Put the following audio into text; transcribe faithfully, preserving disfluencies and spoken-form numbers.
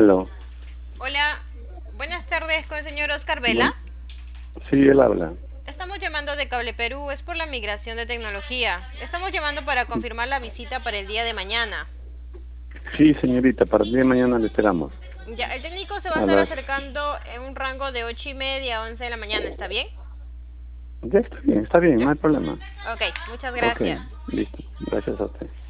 Aló. Hola, buenas tardes con el señor Oscar Vela. Bueno, sí, él habla. Estamos llamando de Cable Perú, es por la migración de tecnología. Estamos llamando para confirmar la visita para el día de mañana. Sí, señorita, para el día de mañana le esperamos. Ya, el técnico se va a A estar las... acercando en un rango de ocho y media a once de la mañana, ¿está bien? Ya está bien, está bien, no hay problema. Ok, muchas Ok, gracias. listo. Gracias a usted.